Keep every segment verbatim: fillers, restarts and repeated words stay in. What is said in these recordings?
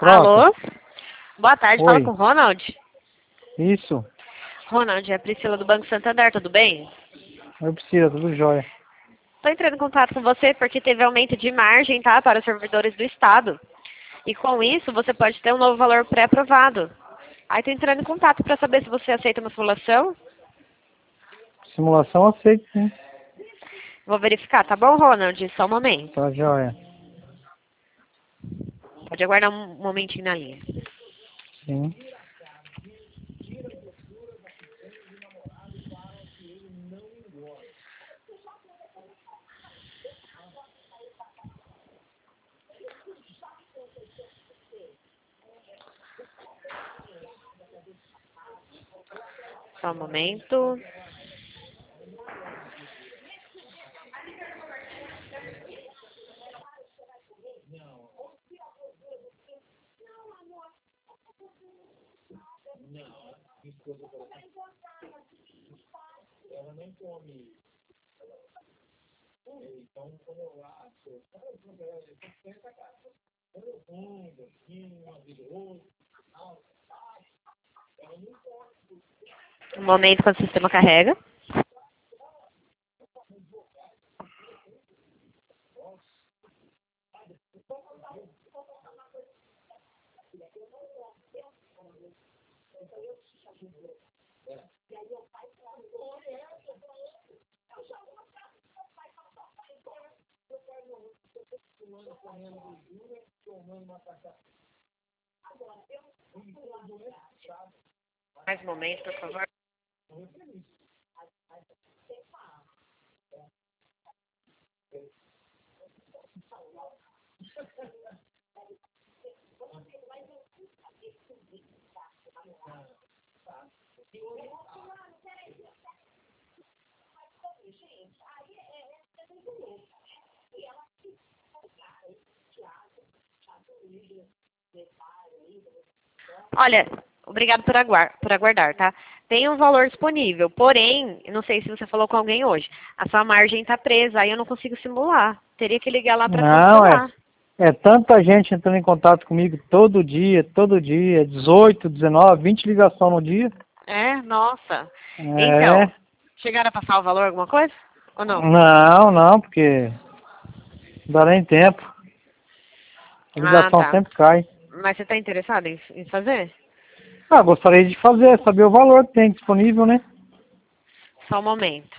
Pronto. Alô? Boa tarde, fala Oi. com o Ronald. Isso. Ronald, é a Priscila do Banco Santander, tudo bem? Eu preciso, tudo jóia. Estou entrando em contato com você porque teve aumento de margem, tá, para os servidores do Estado. E com isso, você pode ter um novo valor pré-aprovado. Aí estou entrando em contato para saber se você aceita uma simulação. Simulação aceito, sim. Vou verificar, tá bom, Ronald? Só um momento. Tá jóia. Pode aguardar um momentinho na linha. Sim. Só um momento. Um momento quando o sistema carrega. Mais um momento, por favor. Olha, obrigado por aguardar, por aguardar, tá? Tem um valor disponível, porém, eu não sei se você falou com alguém hoje, a sua margem está presa, aí eu não consigo simular. Teria que ligar lá para Não, é, cancelar. é tanta gente entrando em contato comigo todo dia, todo dia, dezoito, dezenove, vinte ligações no dia. É? Nossa. Então, É. chegaram a passar o valor alguma coisa? Ou não? Não, não, porque não dá nem tempo. A Ah, ligação tá. sempre cai. Mas você está interessado em, em fazer? Ah, gostaria de fazer, saber o valor que tem disponível, né? Só um momento.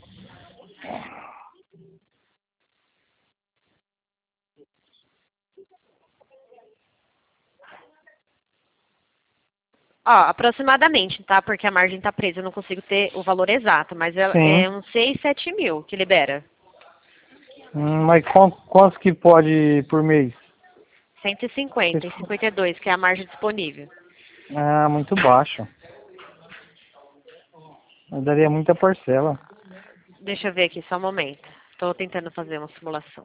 Ó, aproximadamente, tá? Porque a margem tá presa, eu não consigo ter o valor exato, mas é, é Sim. uns seis, sete mil que libera. Hum, mas quanto, quanto que pode por mês? cento e cinquenta e cinquenta e dois, que é a margem disponível. Ah, muito baixo. Eu daria muita parcela. Deixa eu ver aqui, só um momento. Estou tentando fazer uma simulação.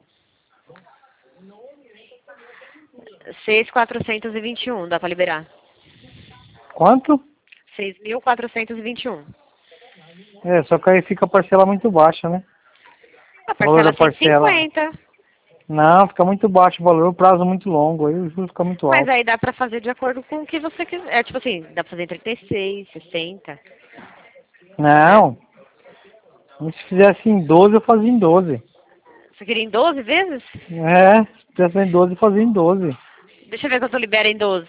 seis mil quatrocentos e vinte e um, dá para liberar. Quanto? seis mil quatrocentos e vinte e um. É, só que aí fica a parcela muito baixa, né? A O valor parcela da é cento e parcela. cinquenta. Não, fica muito baixo o valor, o prazo é muito longo, aí o juros fica muito Mas alto. aí dá pra fazer de acordo com o que você quiser. É tipo assim, dá pra fazer em trinta e seis, sessenta, né? Não, se fizesse em doze, eu fazia em doze. Você queria em doze vezes? É, se fizesse em doze, eu fazia em doze. Deixa eu ver quanto libera em doze.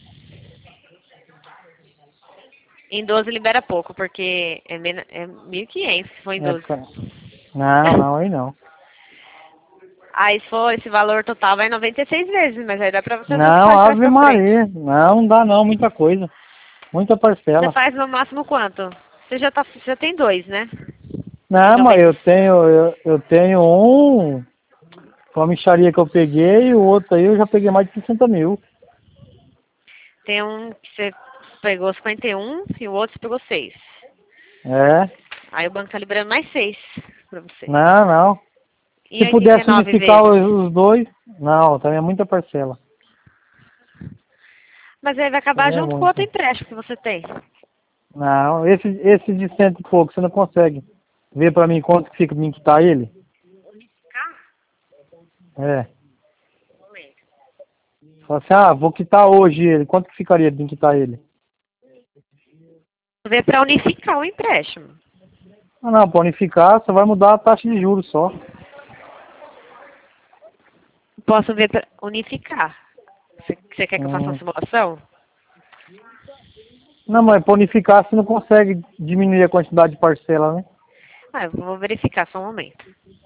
Em doze libera pouco, porque é, men- é mil e quinhentos se for em É, doze. ca- não, não, aí não. Aí se for esse valor total vai noventa e seis vezes, mas aí dá pra você ver o que Não, pode mais Ave pra frente. Maria. Não, não dá não, muita coisa. Muita Você parcela. faz no máximo quanto? Você já, tá, você já tem dois, né? De Não, mas noventa. eu tenho, eu, eu tenho um, uma mixaria que eu peguei, e o outro aí eu já peguei mais de sessenta mil. Tem um que você pegou cinquenta e um e o outro você pegou seis. É, Aí o banco tá liberando mais seis pra você. não, não. E Se oitenta e pudesse nove unificar vezes? os, os dois, não, também é muita parcela. Mas aí vai acabar Também é junto com o outro muita. empréstimo que você tem. Não, esse, esse de cento e pouco, você não consegue ver pra mim quanto que fica pra mim quitar ele? É. Fala assim, ah, vou quitar hoje ele. Quanto que ficaria de quitar ele? Ver para unificar o empréstimo. Ah, não, para unificar, só vai mudar a taxa de juros só. Posso ver para unificar. Você, você quer que eu faça uma Hum. simulação? Não, mas para unificar você não consegue diminuir a quantidade de parcela, né? Ah, eu vou verificar só um momento.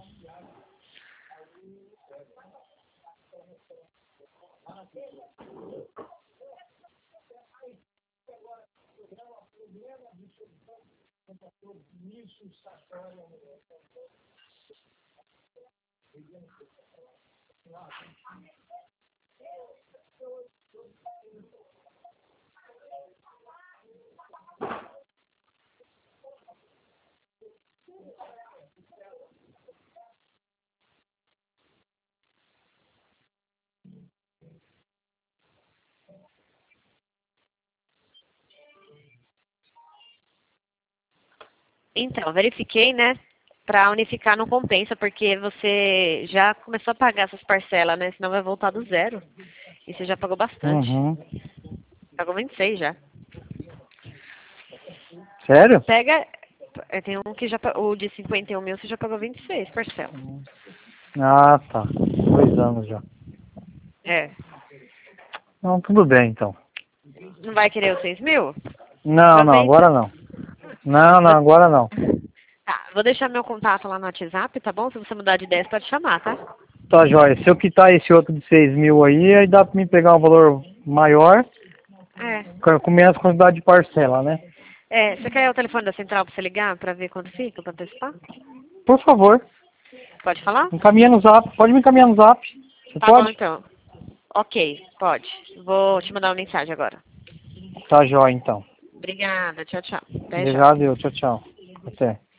Então, verifiquei, né? Para unificar não compensa, porque você já começou a pagar essas parcelas, né? Senão vai voltar do zero. E você já pagou bastante. Uhum. Pagou vinte e seis já. Sério? Pega. é, Tem um que já. pa- O de cinquenta e um mil você já pagou vinte e seis parcelas. Ah, tá. Dois anos já. É. Não, tudo bem, então. Não vai querer os seis mil? Não, não, Aproveita. agora não. Não, não, Vou- agora não. Tá, vou deixar meu contato lá no WhatsApp, tá bom? Se você mudar de ideia, você pode chamar, tá? Tá, joia. Se eu quitar esse outro de seis mil aí, aí dá pra mim pegar um valor maior, É. com com menos quantidade de parcela, né? É, você quer o telefone da central pra você ligar pra ver quanto fica, pra antecipar? Por favor, Pode falar? encaminha no zap. Pode me encaminhar no zap. Você Tá bom, pode? então. Ok, pode. Vou te mandar uma mensagem agora. Tá, joia, então. Obrigada, tchau, tchau. Até já. Obrigado, eu. Tchau, tchau. Até.